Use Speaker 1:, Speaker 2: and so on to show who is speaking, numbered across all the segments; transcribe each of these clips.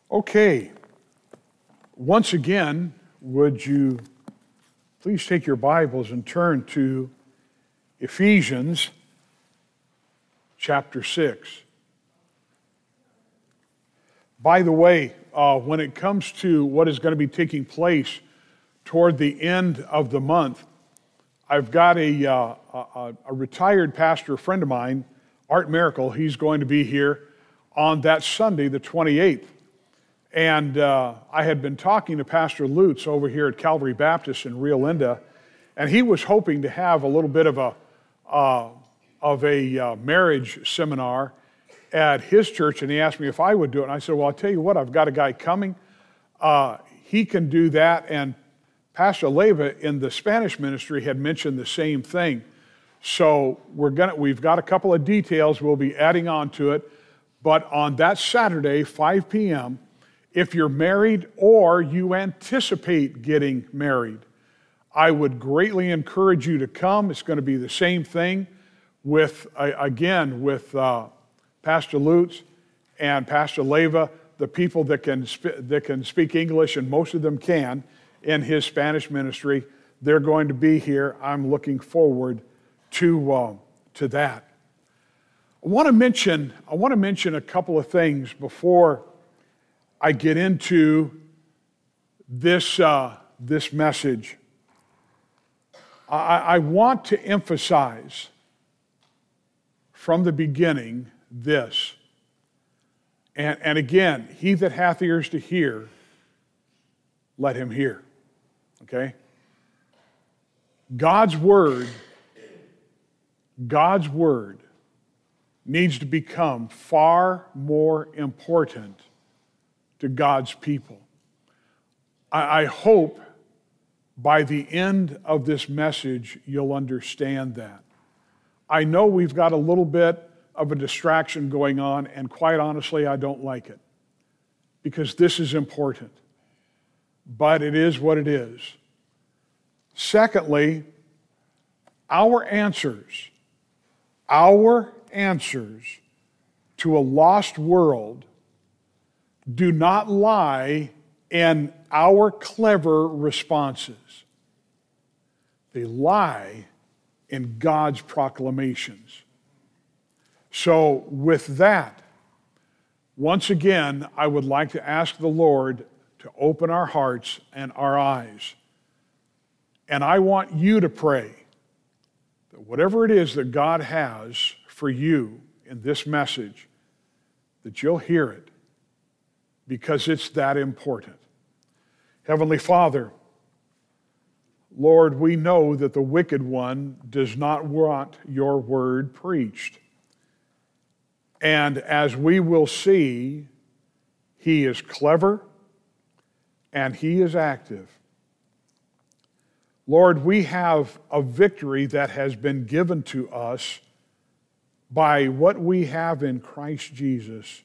Speaker 1: Okay, once again, would you please take your Bibles and turn to Ephesians chapter 6. By the way, when it comes to what is going to be taking place toward the end of the month, I've got a retired pastor friend of mine, Art Miracle. He's going to be here on that Sunday, the 28th. And I had been talking to Pastor Lutz over here at Calvary Baptist in Rio Linda, and he was hoping to have a little bit of a marriage seminar at his church, and he asked me if I would do it. And I said, well, I'll tell you what, I've got a guy coming. He can do that, and Pastor Leva in the Spanish ministry had mentioned the same thing. So we've got a couple of details we'll be adding on to it, but on that Saturday, 5 p.m., if you're married or you anticipate getting married, I would greatly encourage you to come. It's going to be the same thing with Pastor Lutz and Pastor Leva, the people that can speak English, and most of them can, in his Spanish ministry. They're going to be here. I'm looking forward to that. I want to mention a couple of things before I get into this message. I want to emphasize from the beginning this. And again, he that hath ears to hear, let him hear. Okay? God's word needs to become far more important to God's people. I hope by the end of this message you'll understand that. I know we've got a little bit of a distraction going on, and quite honestly, I don't like it, because this is important. But it is what it is. Secondly, our answers to a lost world do not lie in our clever responses. They lie in God's proclamations. So with that, once again, I would like to ask the Lord to open our hearts and our eyes. And I want you to pray that whatever it is that God has for you in this message, that you'll hear it, because it's that important. Heavenly Father, Lord, we know that the wicked one does not want your word preached. And as we will see, he is clever and he is active. Lord, we have a victory that has been given to us by what we have in Christ Jesus.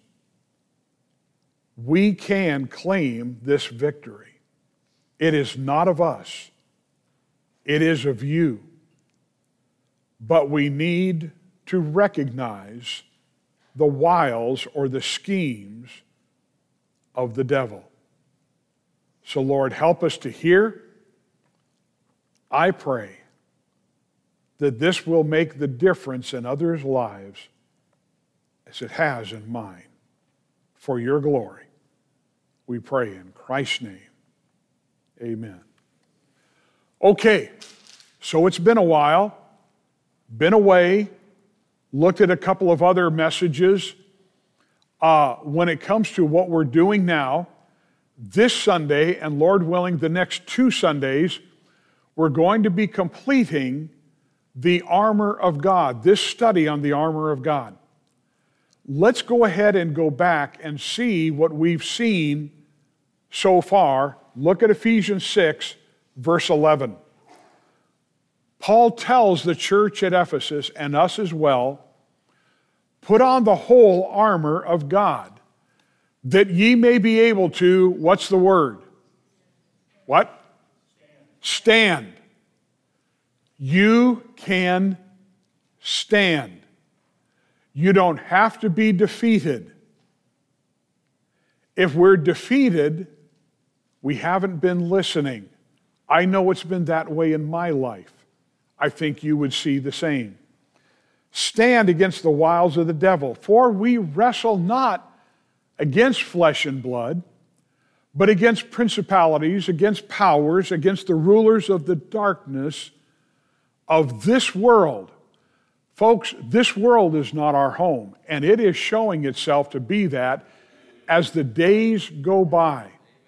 Speaker 1: We can claim this victory. It is not of us. It is of you. But we need to recognize the wiles or the schemes of the devil. So, Lord, help us to hear. I pray that this will make the difference in others' lives as it has in mine. For your glory, we pray in Christ's name. Amen. Okay, so it's been a while, been away, looked at a couple of other messages. When it comes to what we're doing now, this Sunday, and Lord willing, the next 2 Sundays, we're going to be completing the armor of God, this study on the armor of God. Let's go ahead and go back and see what we've seen so far. Look at Ephesians 6, verse 11. Paul tells the church at Ephesus, and us as well, put on the whole armor of God, that ye may be able to, what's the word? What? Stand. You can stand. You don't have to be defeated. If we're defeated, we haven't been listening. I know it's been that way in my life. I think you would see the same. Stand against the wiles of the devil, for we wrestle not against flesh and blood, but against principalities, against powers, against the rulers of the darkness of this world. Folks, this world is not our home, and it is showing itself to be that as the days go by.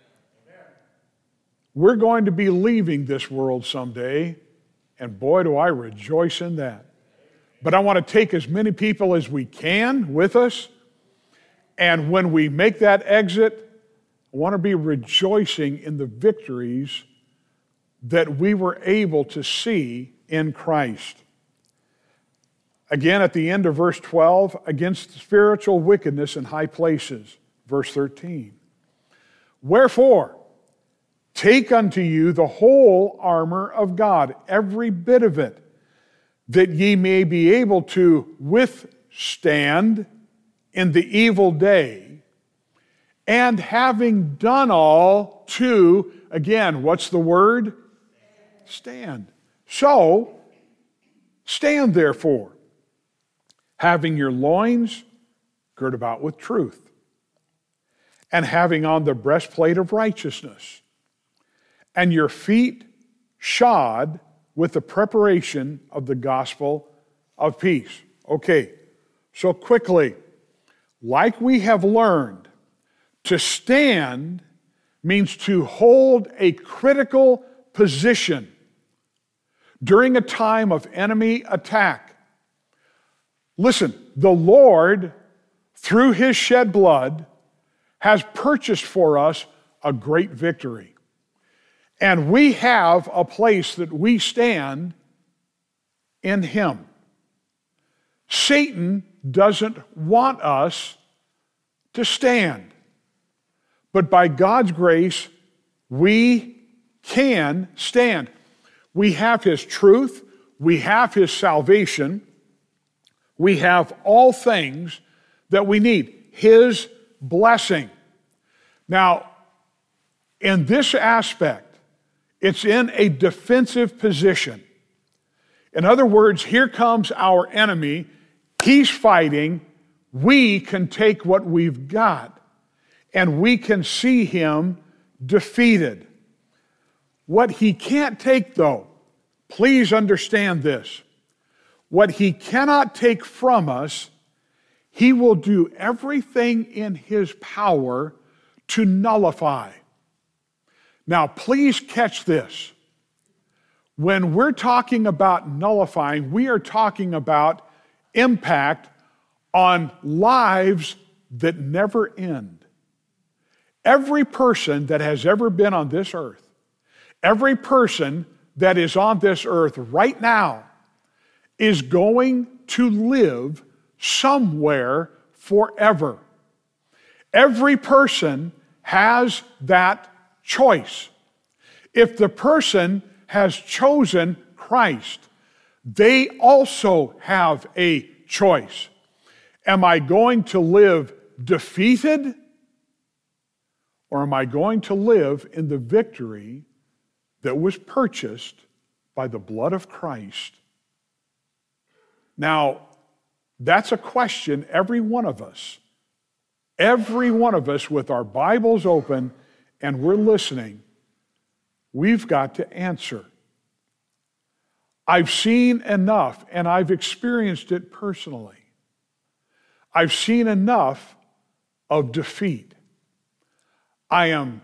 Speaker 1: We're going to be leaving this world someday, and boy, do I rejoice in that. But I want to take as many people as we can with us, and when we make that exit, I want to be rejoicing in the victories that we were able to see in Christ. Again, at the end of verse 12, against spiritual wickedness in high places. Verse 13. Wherefore, take unto you the whole armor of God, every bit of it, that ye may be able to withstand in the evil day, and having done all to, again, what's the word? Stand. So, stand therefore, having your loins girt about with truth, and having on the breastplate of righteousness, and your feet shod with the preparation of the gospel of peace. Okay, so quickly, like we have learned, to stand means to hold a critical position during a time of enemy attack. Listen, the Lord, through His shed blood, has purchased for us a great victory. And we have a place that we stand in Him. Satan doesn't want us to stand. But by God's grace, we can stand. We have His truth. We have His salvation. We have all things that we need. His blessing. Now, in this aspect, it's in a defensive position. In other words, here comes our enemy. He's fighting. We can take what we've got, and we can see him defeated. What he can't take, though, please understand this. What he cannot take from us, he will do everything in his power to nullify. Now, please catch this. When we're talking about nullifying, we are talking about impact on lives that never end. Every person that has ever been on this earth, every person that is on this earth right now is going to live somewhere forever. Every person has that choice. If the person has chosen Christ, they also have a choice. Am I going to live defeated, or am I going to live in the victory that was purchased by the blood of Christ? Now, that's a question every one of us with our Bibles open and we're listening, we've got to answer. I've seen enough, and I've experienced it personally. I've seen enough of defeat. I am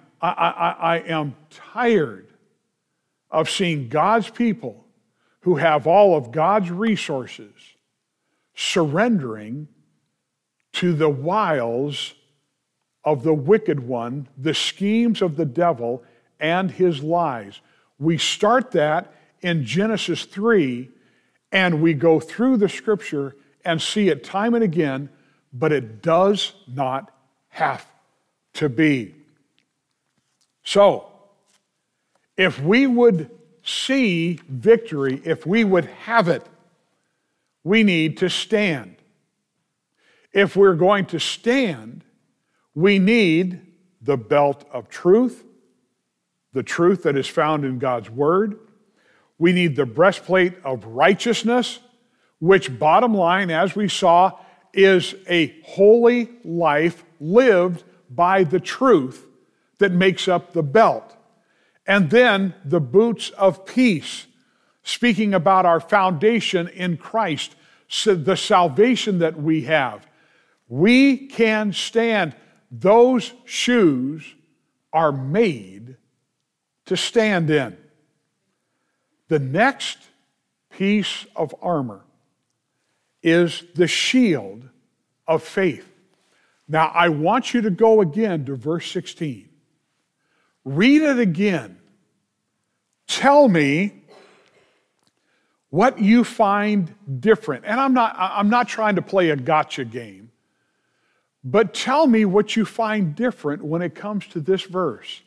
Speaker 1: tired of seeing God's people who have all of God's resources surrendering to the wiles of the wicked one, the schemes of the devil, and his lies. We start that in Genesis 3, and we go through the scripture and see it time and again, but it does not have to be. So, if we would see victory, if we would have it, we need to stand. If we're going to stand, we need the belt of truth, the truth that is found in God's Word. We need the breastplate of righteousness, which, bottom line, as we saw, is a holy life lived by the truth that makes up the belt. And then the boots of peace, speaking about our foundation in Christ, so the salvation that we have. We can stand. Those shoes are made to stand in. The next piece of armor is the shield of faith. Now, I want you to go again to verse 16. Read it again. Tell me what you find different. And I'm not trying to play a gotcha game, but tell me what you find different when it comes to this verse.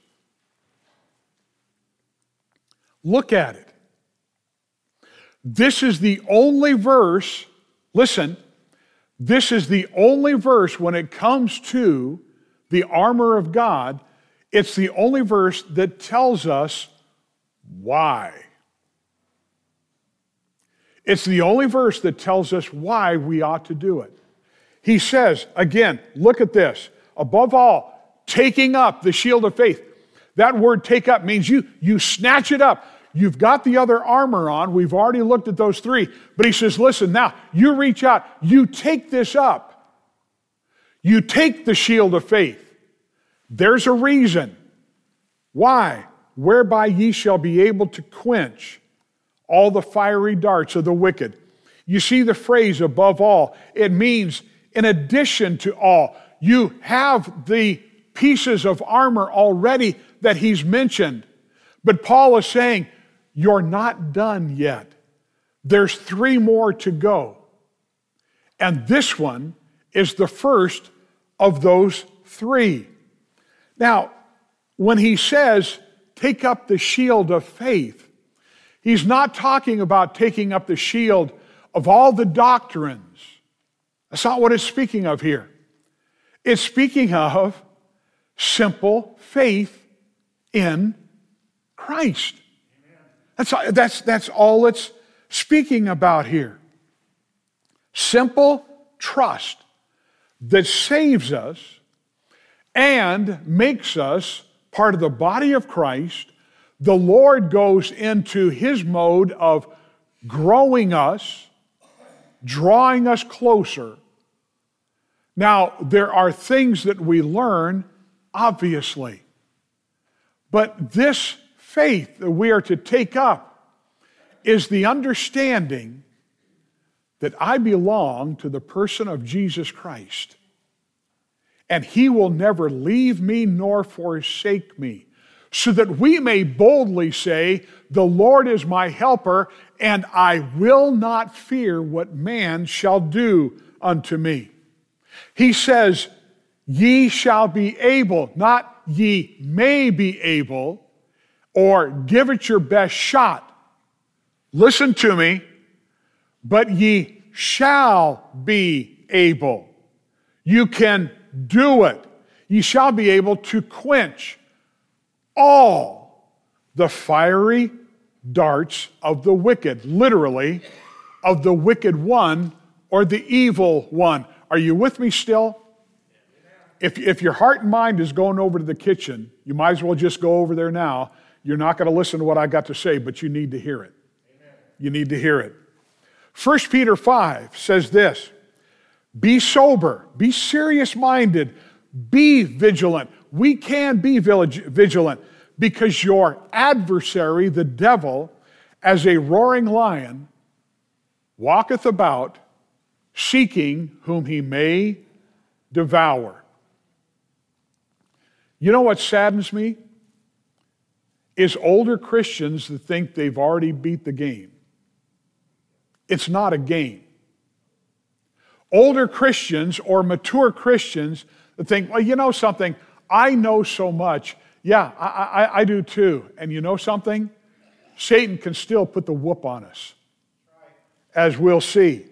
Speaker 1: Look at it. This is the only verse, listen, this is the only verse when it comes to the armor of God, it's the only verse that tells us why. It's the only verse that tells us why we ought to do it. He says, again, look at this. Above all, taking up the shield of faith. That word take up means you snatch it up. You've got the other armor on. We've already looked at those three. But he says, listen, now you reach out. You take this up. You take the shield of faith. There's a reason. Why? Whereby ye shall be able to quench all the fiery darts of the wicked. You see the phrase above all. It means in addition to all. You have the pieces of armor already that he's mentioned. But Paul is saying, you're not done yet. There's 3 more to go. And this one is the first of those 3. Now, when he says, take up the shield of faith, he's not talking about taking up the shield of all the doctrines. That's not what it's speaking of here. It's speaking of simple faith in Christ. That's all it's speaking about here. Simple trust that saves us and makes us part of the body of Christ. The Lord goes into his mode of growing us, drawing us closer. Now, there are things that we learn, obviously, but this faith that we are to take up is the understanding that I belong to the person of Jesus Christ, and he will never leave me nor forsake me, so that we may boldly say, the Lord is my helper, and I will not fear what man shall do unto me. He says, ye shall be able, not ye may be able, or give it your best shot. Listen to me, but ye shall be able. You can do it. Ye shall be able to quench all the fiery darts of the wicked, literally, of the wicked one or the evil one. Are you with me still? If your heart and mind is going over to the kitchen, you might as well just go over there now. You're not going to listen to what I got to say, but you need to hear it. Amen. You need to hear it. 1 Peter 5 says this, be sober, be serious-minded, be vigilant. We can be vigilant because your adversary, the devil, as a roaring lion, walketh about, seeking whom he may devour. You know what saddens me? Is older Christians that think they've already beat the game. It's not a game. Older Christians or mature Christians that think, well, you know something, I know so much. Yeah, I do too. And you know something? Satan can still put the whoop on us, as we'll see.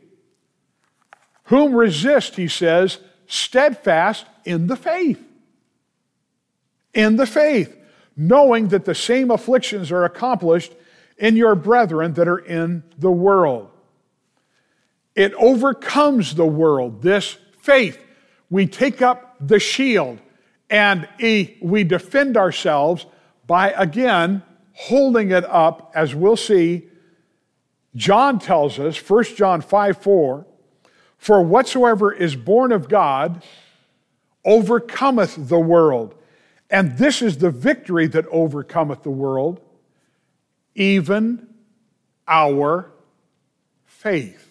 Speaker 1: Whom resist, he says, steadfast in the faith. in the faith, knowing that the same afflictions are accomplished in your brethren that are in the world. It overcomes the world, this faith. We take up the shield and we defend ourselves by, again, holding it up, as we'll see. John tells us, 1 John 5:4, for whatsoever is born of God overcometh the world. And this is the victory that overcometh the world, even our faith.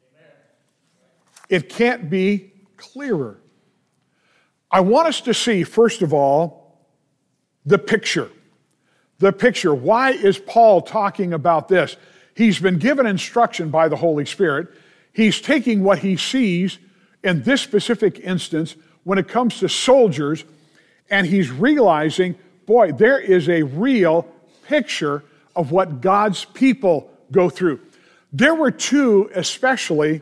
Speaker 1: It can't be clearer. I want us to see, first of all, the picture. The picture. Why is Paul talking about this? He's been given instruction by the Holy Spirit. He's taking what he sees in this specific instance when it comes to soldiers, and he's realizing, boy, there is a real picture of what God's people go through. There were especially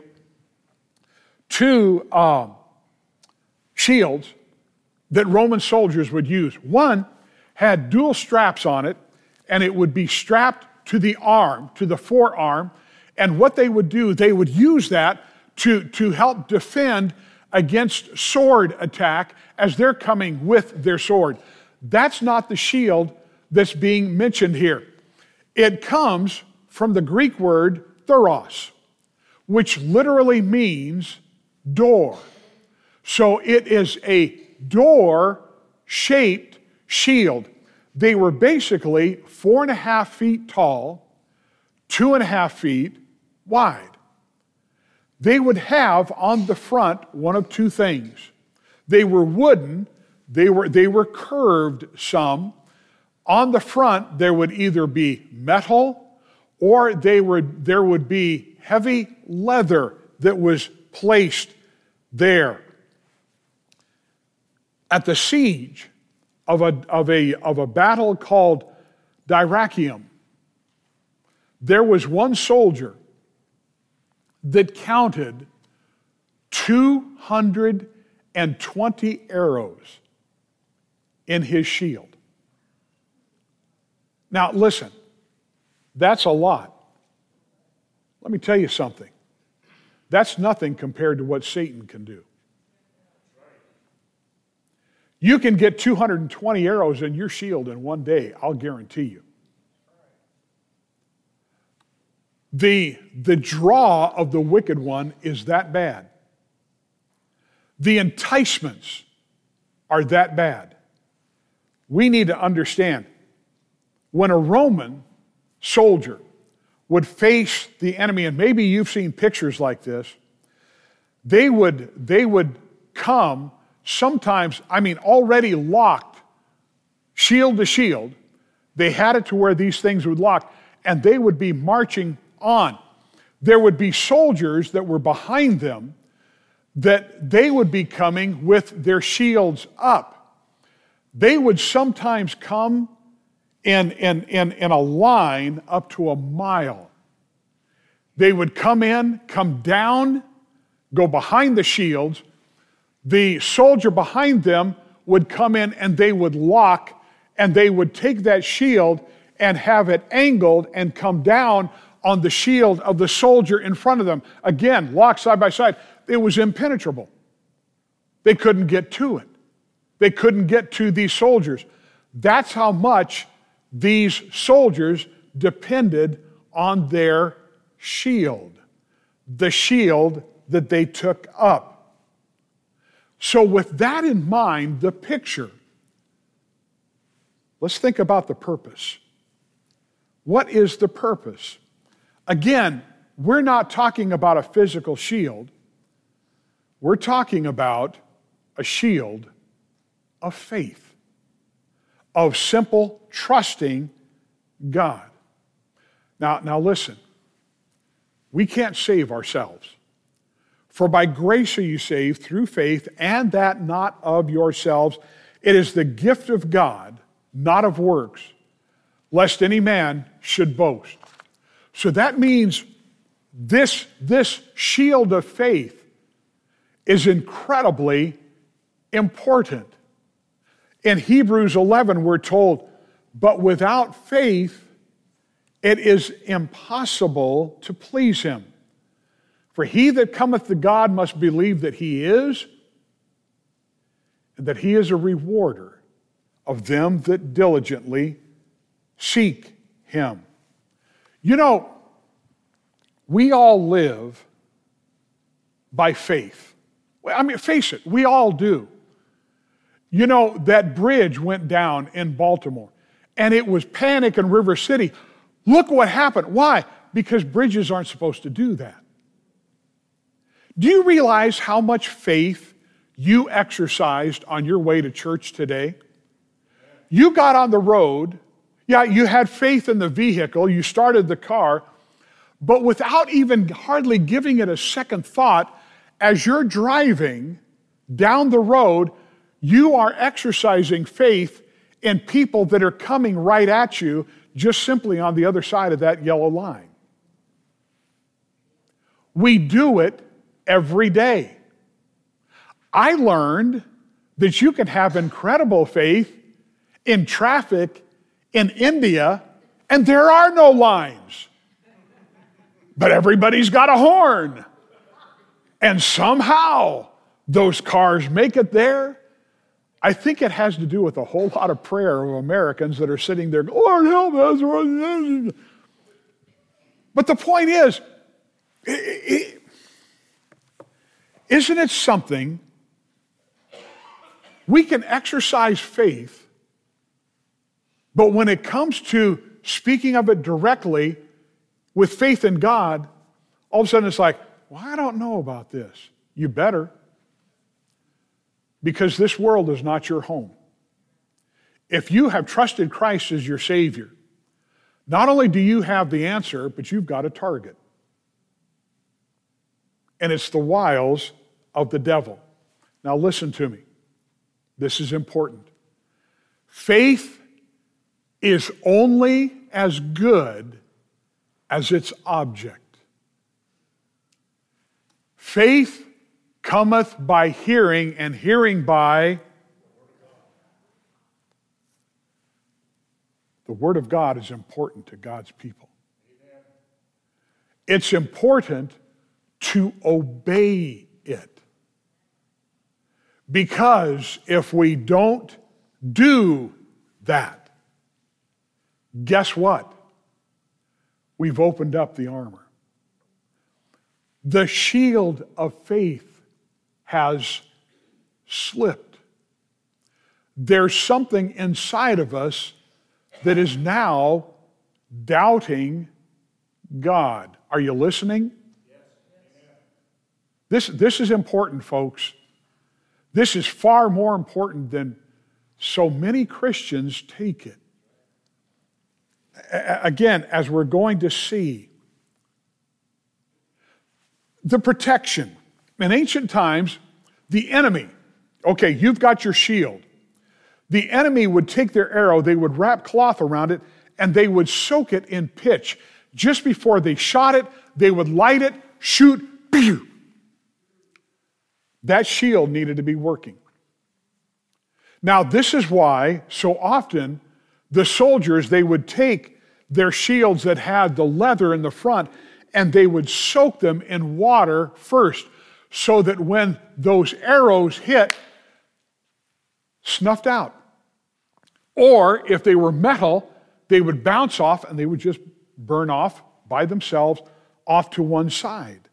Speaker 1: two shields that Roman soldiers would use. One had dual straps on it, and it would be strapped to the arm, to the forearm, and what they would do, they would use that to help defend against sword attack as they're coming with their sword. That's not the shield that's being mentioned here. It comes from the Greek word thuros, which literally means door. So it is a door-shaped shield. They were basically 4.5 feet tall, 2.5 feet wide. They would have on the front one of two things. They were wooden, they were curved some. On the front there would either be metal or there would be heavy leather that was placed there. At the siege of a battle called Dyrrhachium, there was one soldier that counted 220 arrows in his shield. Now listen, that's a lot. Let me tell you something. That's nothing compared to what Satan can do. You can get 220 arrows in your shield in one day, I'll guarantee you. The draw of the wicked one is that bad. The enticements are that bad. We need to understand, when a Roman soldier would face the enemy, and maybe you've seen pictures like this, they would come sometimes, already locked, shield to shield. They had it to where these things would lock, and they would be marching on. There would be soldiers that were behind them that they would be coming with their shields up. They would sometimes come in a line up to a mile. They would come in, come down, go behind the shields. The soldier behind them would come in and they would lock, and they would take that shield and have it angled and come down on the shield of the soldier in front of them. Again, locked side by side. It was impenetrable. They couldn't get to it. They couldn't get to these soldiers. That's how much these soldiers depended on their shield, the shield that they took up. So with that in mind, the picture, let's think about the purpose. What is the purpose? Again, we're not talking about a physical shield. We're talking about a shield of faith, of simple trusting God. Now listen, we can't save ourselves. For by grace are you saved through faith, and that not of yourselves. It is the gift of God, not of works, lest any man should boast. So that means this shield of faith is incredibly important. In Hebrews 11, we're told, but without faith, it is impossible to please him. For he that cometh to God must believe that he is, and that he is a rewarder of them that diligently seek him. You know, we all live by faith. I mean, face it, we all do. You know, that bridge went down in Baltimore, and it was panic in River City. Look what happened. Why? Because bridges aren't supposed to do that. Do you realize how much faith you exercised on your way to church today? You got on the road. Yeah, you had faith in the vehicle. You started the car. But without even hardly giving it a second thought, as you're driving down the road, you are exercising faith in people that are coming right at you just simply on the other side of that yellow line. We do it every day. I learned that you can have incredible faith in traffic in India, and there are no lines. But everybody's got a horn. And somehow those cars make it there. I think it has to do with a whole lot of prayer of Americans that are sitting there, Lord help us. But the point is, isn't it something? We can exercise faith, but when it comes to speaking of it directly with faith in God, all of a sudden it's like, well, I don't know about this. You better. Because this world is not your home. If you have trusted Christ as your Savior, not only do you have the answer, but you've got a target. And it's the wiles of the devil. Now listen to me. This is important. Faith is only as good as its object. Faith cometh by hearing, and hearing by the Word of God is important to God's people. It's important to obey it. Because if we don't do that, guess what? We've opened up the armor. The shield of faith has slipped. There's something inside of us that is now doubting God. Are you listening? This is important, folks. This is far more important than so many Christians take it. Again, as we're going to see, the protection. In ancient times, the enemy, okay, you've got your shield. The enemy would take their arrow, they would wrap cloth around it, and they would soak it in pitch. Just before they shot it, they would light it, shoot, pew! That shield needed to be working. Now, this is why so often the soldiers, they would take their shields that had the leather in the front and they would soak them in water first so that when those arrows hit, snuffed out. Or if they were metal, they would bounce off and they would just burn off by themselves off to one side.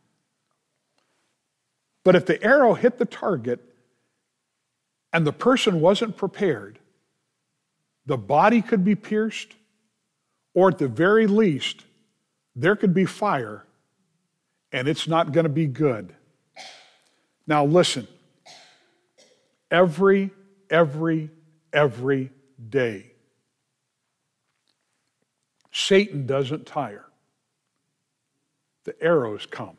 Speaker 1: But if the arrow hit the target and the person wasn't prepared, the body could be pierced, or at the very least, there could be fire, and it's not going to be good. Now listen, every day, Satan doesn't tire. The arrows come.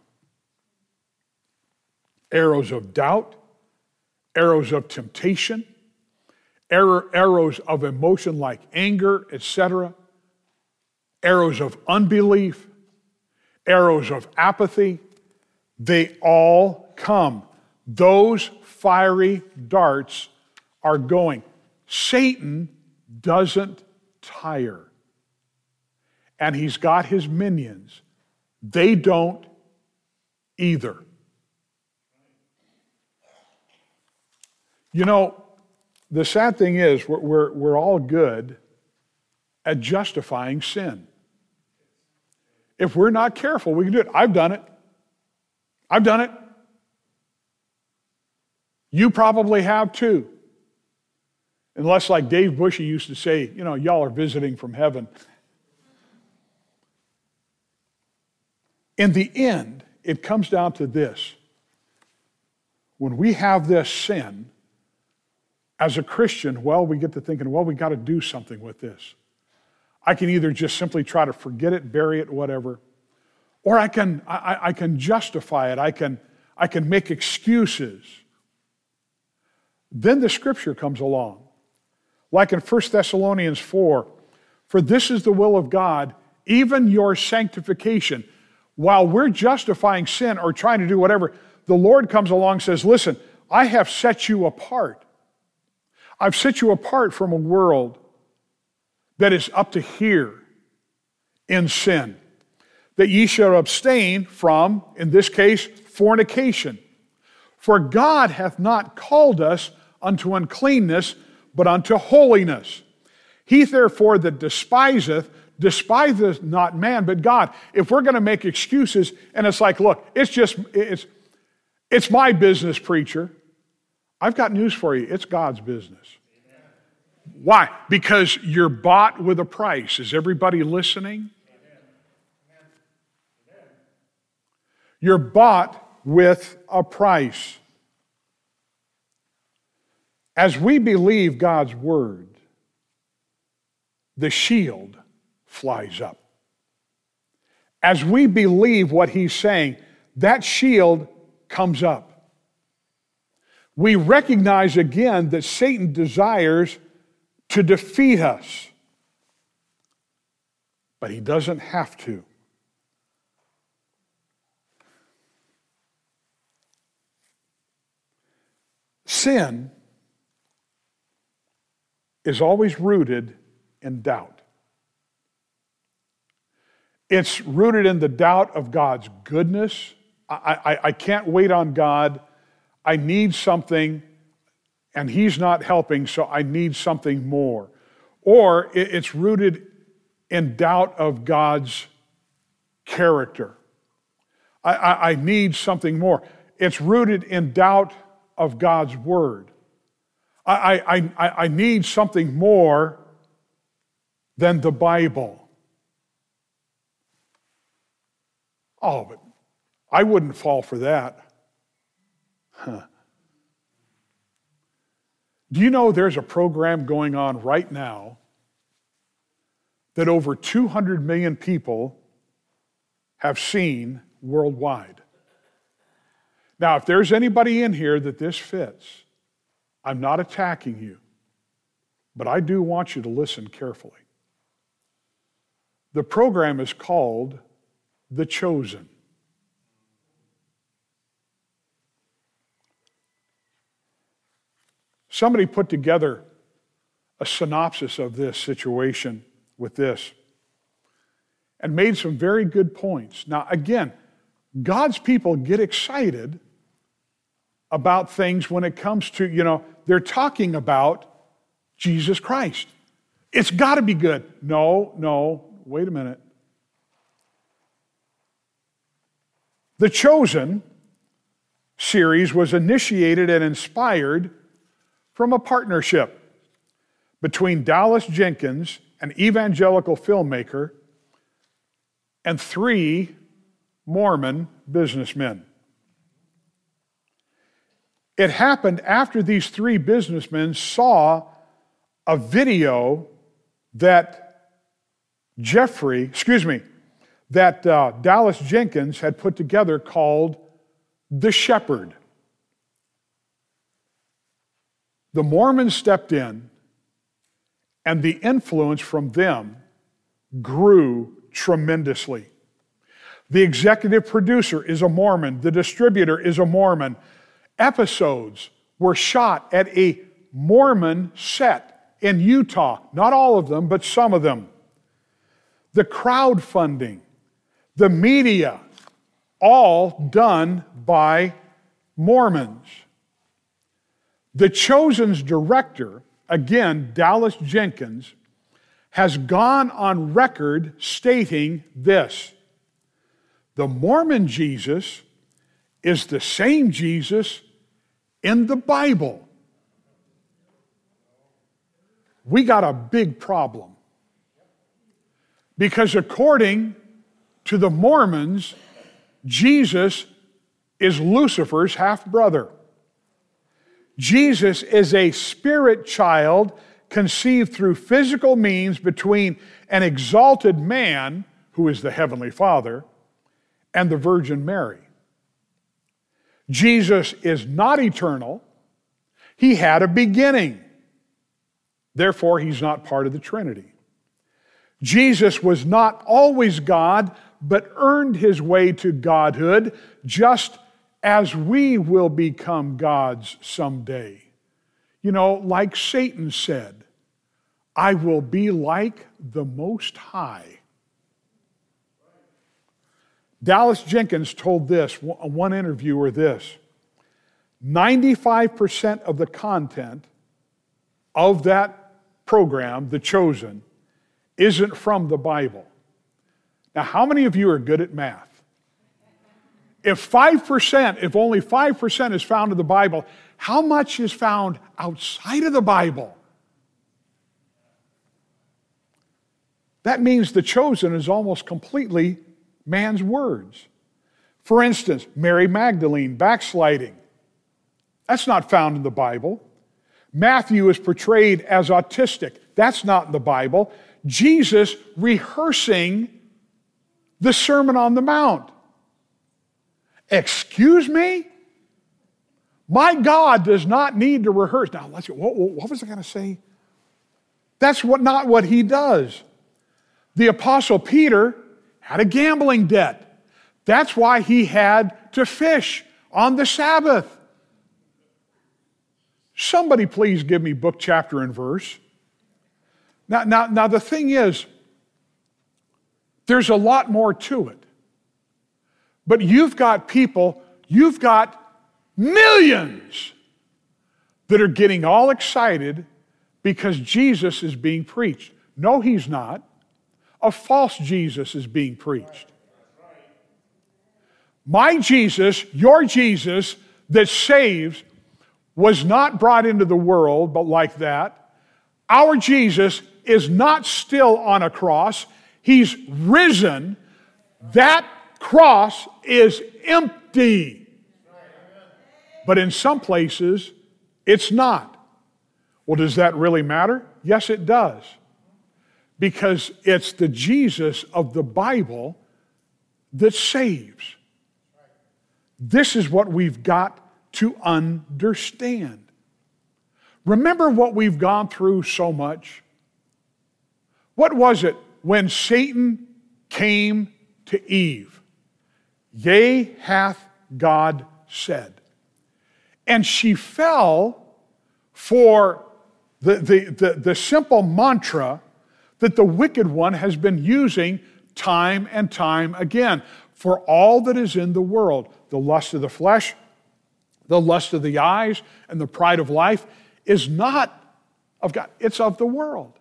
Speaker 1: Arrows of doubt, arrows of temptation, arrows of emotion like anger, etc., arrows of unbelief, arrows of apathy, they all come. Those fiery darts are going. Satan doesn't tire. And he's got his minions. They don't either. You know, the sad thing is we're all good at justifying sin. If we're not careful, we can do it. I've done it. I've done it. You probably have too. Unless, like Dave Bushy used to say, you know, y'all are visiting from heaven. In the end, it comes down to this. When we have this sin, as a Christian, well, we get to thinking, well, we got to do something with this. I can either just simply try to forget it, bury it, whatever, or I can justify it. I can make excuses. Then the scripture comes along. Like in 1 Thessalonians 4, for this is the will of God, even your sanctification. While we're justifying sin or trying to do whatever, the Lord comes along and says, listen, I have set you apart. I've set you apart from a world that is up to here in sin, that ye shall abstain from, in this case, fornication. For God hath not called us unto uncleanness, but unto holiness. He therefore that despiseth not man, but God. If we're going to make excuses, and it's like, look, it's my business, preacher. I've got news for you. It's God's business. Amen. Why? Because you're bought with a price. Is everybody listening? Amen. You're bought with a price. As we believe God's word, the shield flies up. As we believe what he's saying, that shield comes up. We recognize again that Satan desires to defeat us, but he doesn't have to. Sin is always rooted in doubt. It's rooted in the doubt of God's goodness. I can't wait on God. I need something, and he's not helping, so I need something more. Or it's rooted in doubt of God's character. I need something more. It's rooted in doubt of God's word. I need something more than the Bible. Oh, but I wouldn't fall for that. Huh. Do you know there's a program going on right now that over 200 million people have seen worldwide? Now, if there's anybody in here that this fits, I'm not attacking you, but I do want you to listen carefully. The program is called The Chosen. Somebody put together a synopsis of this situation with this and made some very good points. Now, again, God's people get excited about things when it comes to, they're talking about Jesus Christ. It's got to be good. No, wait a minute. The Chosen series was initiated and inspired from a partnership between Dallas Jenkins, an evangelical filmmaker, and 3 Mormon businessmen. It happened after these 3 businessmen saw a video that Dallas Jenkins had put together called The Shepherd. The Mormons stepped in, and the influence from them grew tremendously. The executive producer is a Mormon. The distributor is a Mormon. Episodes were shot at a Mormon set. in Utah. Not all of them, but some of them. The crowdfunding, the media, all done by Mormons. The Chosen's director, again, Dallas Jenkins, has gone on record stating this: the Mormon Jesus is the same Jesus in the Bible. We got a big problem. Because according to the Mormons, Jesus is Lucifer's half-brother. Jesus is a spirit child conceived through physical means between an exalted man, who is the Heavenly Father, and the Virgin Mary. Jesus is not eternal. He had a beginning. Therefore, he's not part of the Trinity. Jesus was not always God, but earned his way to godhood, just as we will become gods someday. You know, like Satan said, I will be like the Most High. Dallas Jenkins told one interviewer this: 95% of the content of that program, The Chosen, isn't from the Bible. Now, how many of you are good at math? If only 5% is found in the Bible, how much is found outside of the Bible? That means The Chosen is almost completely man's words. For instance, Mary Magdalene backsliding. That's not found in the Bible. Matthew is portrayed as autistic. That's not in the Bible. Jesus rehearsing the Sermon on the Mount. Excuse me? My God does not need to rehearse. Now, what was I going to say? That's not what he does. The Apostle Peter had a gambling debt. That's why he had to fish on the Sabbath. Somebody please give me book, chapter, and verse. Now the thing is, there's a lot more to it. But you've got millions that are getting all excited because Jesus is being preached. No, he's not. A false Jesus is being preached. My Jesus, your Jesus that saves, was not brought into the world, but like that. Our Jesus is not still on a cross. He's risen. That cross is empty. But in some places, it's not. Well, does that really matter? Yes, it does. Because it's the Jesus of the Bible that saves. This is what we've got to understand. Remember what we've gone through so much? What was it when Satan came to Eve? Yea, hath God said. And she fell for the simple mantra that the wicked one has been using time and time again. For all that is in the world, the lust of the flesh, the lust of the eyes, and the pride of life is not of God, it's of the world.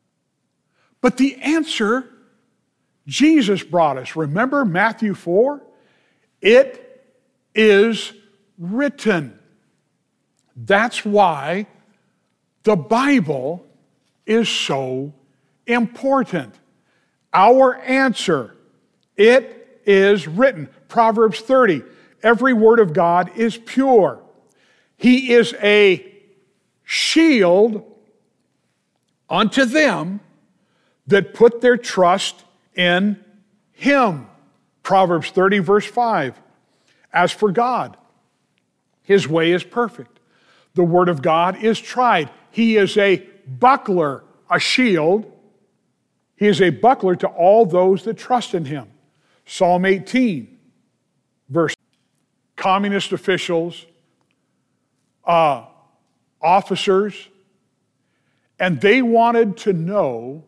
Speaker 1: But the answer Jesus brought us. Remember Matthew 4? It is written. That's why the Bible is so important. Our answer, it is written. Proverbs 30, every word of God is pure. He is a shield unto them that put their trust in Him. Proverbs 30, verse 5. As for God, His way is perfect. The word of God is tried. He is a buckler, a shield. He is a buckler to all those that trust in Him. Psalm 18, verse. Communist officials, officers, And they wanted to know,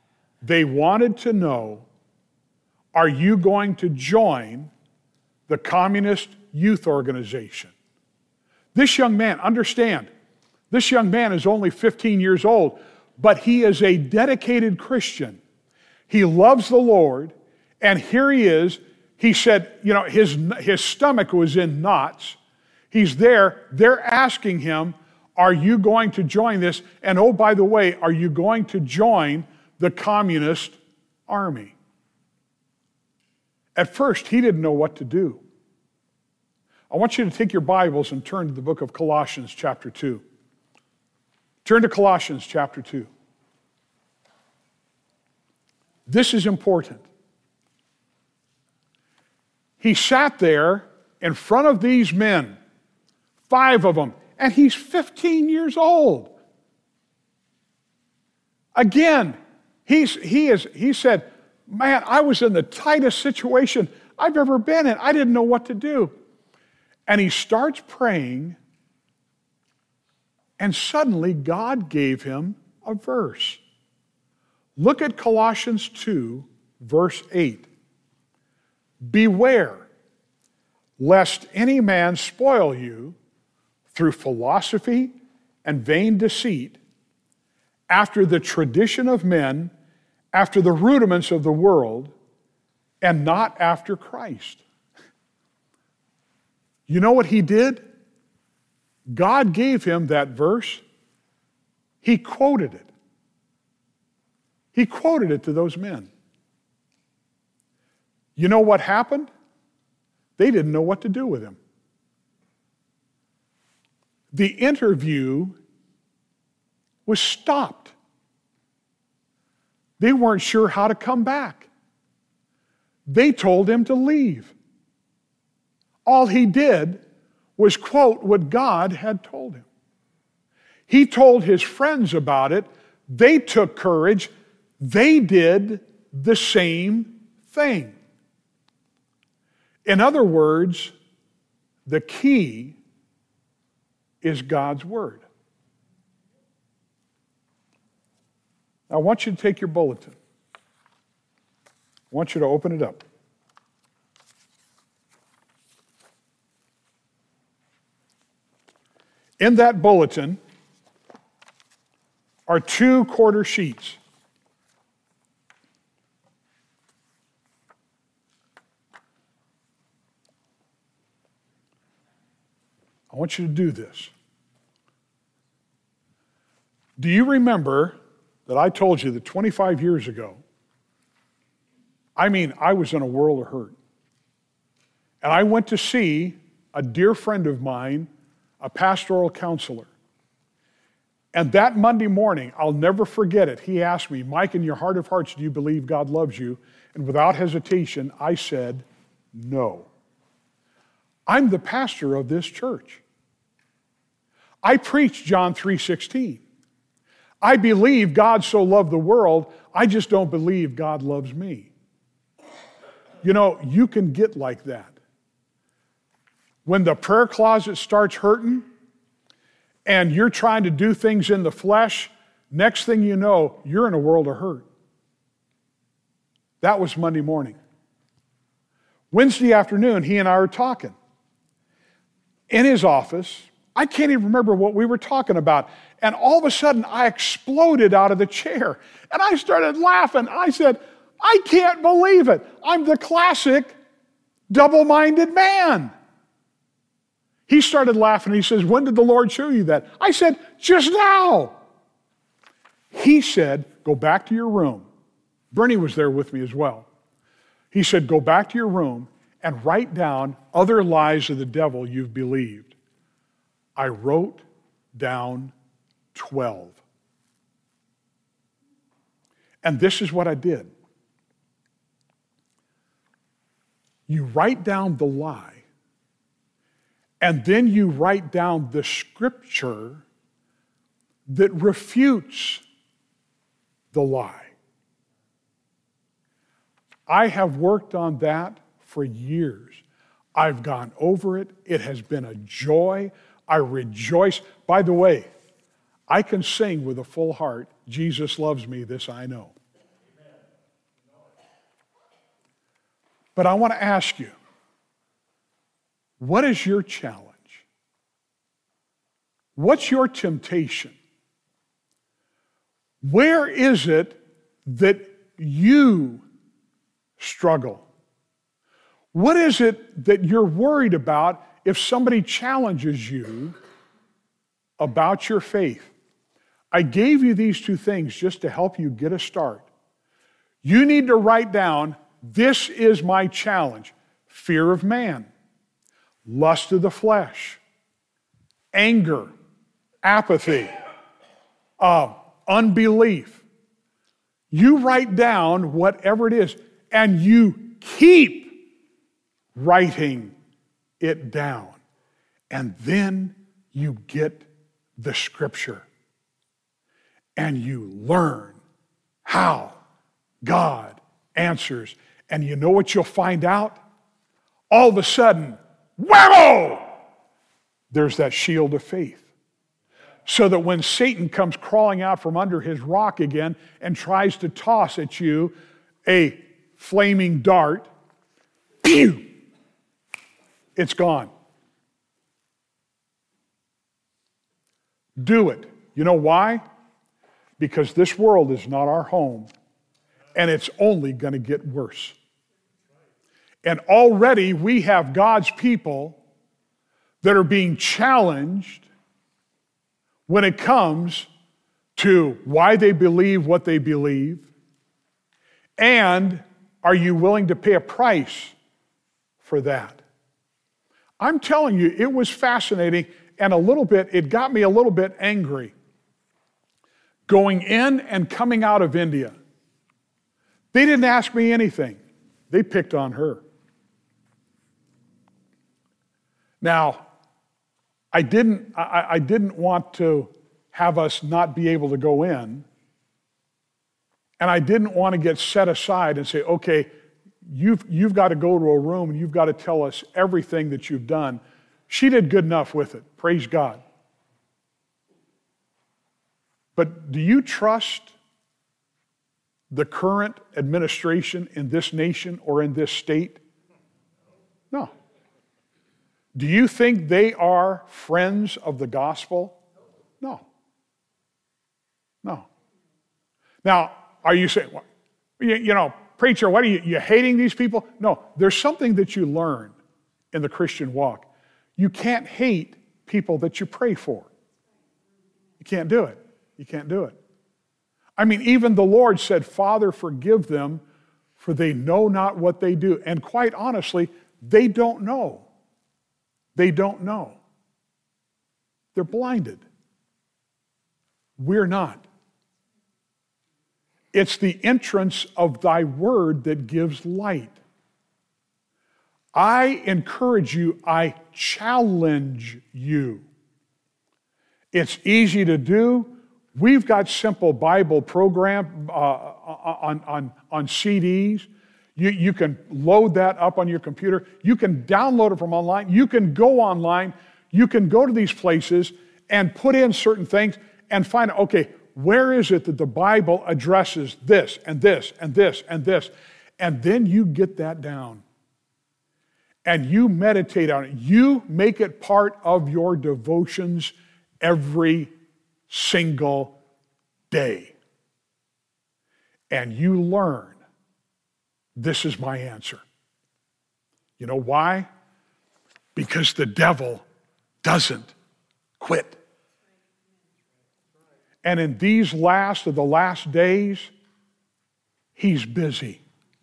Speaker 1: are you going to join the Communist Youth Organization? This young man, understand, this young man is only 15 years old, but he is a dedicated Christian. He loves the Lord, and here he is. He said, his stomach was in knots. He's there. They're asking him, are you going to join this? And oh, by the way, are you going to join the Communist Army? At first, he didn't know what to do. I want you to take your Bibles and turn to the book of Colossians chapter 2. Turn to Colossians chapter 2. This is important. He sat there in front of these men, 5 of them, and he's 15 years old. Again, he said, man, I was in the tightest situation I've ever been in. I didn't know what to do. And he starts praying, and suddenly God gave him a verse. Look at Colossians 2, verse 8. Beware, lest any man spoil you through philosophy and vain deceit, after the tradition of men, after the rudiments of the world, and not after Christ. You know what he did? God gave him that verse. He quoted it. He quoted it to those men. You know what happened? They didn't know what to do with him. The interview was stopped. They weren't sure how to come back. They told him to leave. All he did was quote what God had told him. He told his friends about it. They took courage. They did the same thing. In other words, the key is God's Word. I want you to take your bulletin. I want you to open it up. In that bulletin are 2 quarter sheets. I want you to do this. Do you remember that I told you that 25 years ago, I was in a world of hurt. And I went to see a dear friend of mine, a pastoral counselor. And that Monday morning, I'll never forget it, he asked me, Mike, in your heart of hearts, do you believe God loves you? And without hesitation, I said, no. I'm the pastor of this church. I preach John 3:16. I believe God so loved the world, I just don't believe God loves me. You know, you can get like that. When the prayer closet starts hurting and you're trying to do things in the flesh, next thing you know, you're in a world of hurt. That was Monday morning. Wednesday afternoon, he and I were talking. In his office, I can't even remember what we were talking about. And all of a sudden, I exploded out of the chair. And I started laughing. I said, I can't believe it. I'm the classic double-minded man. He started laughing. He says, when did the Lord show you that? I said, just now. He said, go back to your room. Bernie was there with me as well. He said, go back to your room and write down other lies of the devil you've believed. I wrote down 12. And this is what I did. You write down the lie, and then you write down the scripture that refutes the lie. I have worked on that for years. I've gone over it. It has been a joy. I rejoice. By the way, I can sing with a full heart, Jesus loves me, this I know. But I want to ask you, what is your challenge? What's your temptation? Where is it that you struggle? What is it that you're worried about if somebody challenges you about your faith? I gave you these two things just to help you get a start. You need to write down, this is my challenge. Fear of man, lust of the flesh, anger, apathy, unbelief. You write down whatever it is, and you keep writing it down. And then you get the scripture. And you learn how God answers. And you know what you'll find out? All of a sudden, whammo! There's that shield of faith. So that when Satan comes crawling out from under his rock again and tries to toss at you a flaming dart, pew! It's gone. Do it. You know why? Because this world is not our home, and it's only going to get worse. And already we have God's people that are being challenged when it comes to why they believe what they believe, and are you willing to pay a price for that? I'm telling you, it was fascinating, and it got me a little bit angry. Going in and coming out of India. They didn't ask me anything. They picked on her. Now, I didn't want to have us not be able to go in, and I didn't want to get set aside and say, okay, you've got to go to a room and you've got to tell us everything that you've done. She did good enough with it. Praise God. But do you trust the current administration in this nation or in this state? No. Do you think they are friends of the gospel? No. No. Now, are you saying, well, preacher, what are you hating these people? No, there's something that you learn in the Christian walk. You can't hate people that you pray for. You can't do it. You can't do it. I mean, even the Lord said, Father, forgive them, for they know not what they do. And quite honestly, they don't know. They don't know. They're blinded. We're not. It's the entrance of thy word that gives light. I encourage you, I challenge you. It's easy to do. We've got simple Bible program on CDs. You can load that up on your computer. You can download it from online. You can go online. You can go to these places and put in certain things and find out, okay, where is it that the Bible addresses this and this and this and this? And then you get that down. And you meditate on it. You make it part of your devotions every single day. And you learn, this is my answer. You know why? Because the devil doesn't quit. And in these last of the last days, he's busy.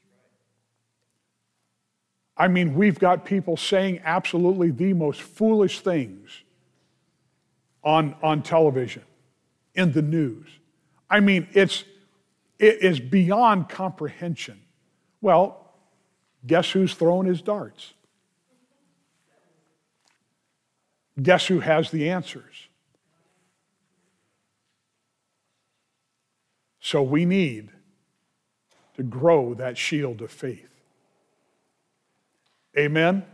Speaker 1: I mean, we've got people saying absolutely the most foolish things on television, in the news. I mean, it is beyond comprehension. Well, guess who's throwing his darts? Guess who has the answers? So we need to grow that shield of faith. Amen?